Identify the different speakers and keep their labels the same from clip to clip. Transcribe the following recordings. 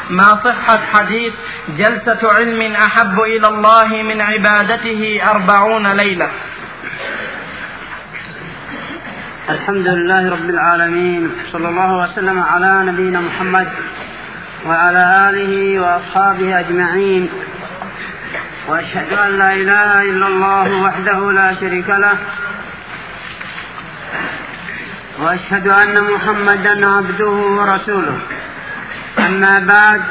Speaker 1: ما صحة حديث جلسة علم أحب إلى الله من عبادته 40 ليلة.
Speaker 2: الحمد لله رب العالمين، صلى الله وسلم على نبينا محمد وعلى آله وأصحابه أجمعين، وأشهد أن لا إله إلا الله وحده لا شريك له، وأشهد أن محمدا عبده ورسوله. أما بعد،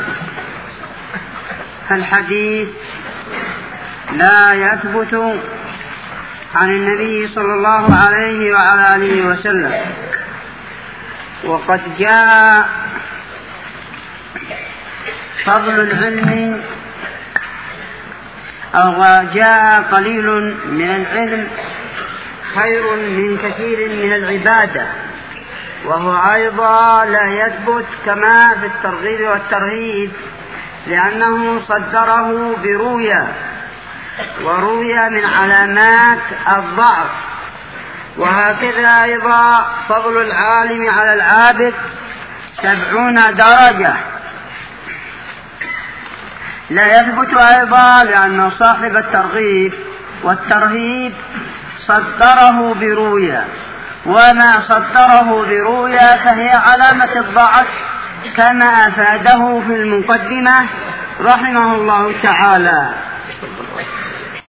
Speaker 2: فالحديث لا يثبت عن النبي صلى الله عليه وعلى آله وسلم، وقد جاء فضل العلم أو جاء قليل من العلم خير من كثير من العبادة، وهو أيضا لا يثبت كما في الترغيب والترهيب، لأنه صدره برؤيا، ورؤيا من علامات الضعف. وهكذا أيضا فضل العالم على العابد 70 درجة لا يثبت أيضا، لأن صاحب الترغيب والترهيب صدره برؤيا، وما صدره برؤيا فهي علامة الضعف، كما أفاده في المقدمة رحمه الله تعالى.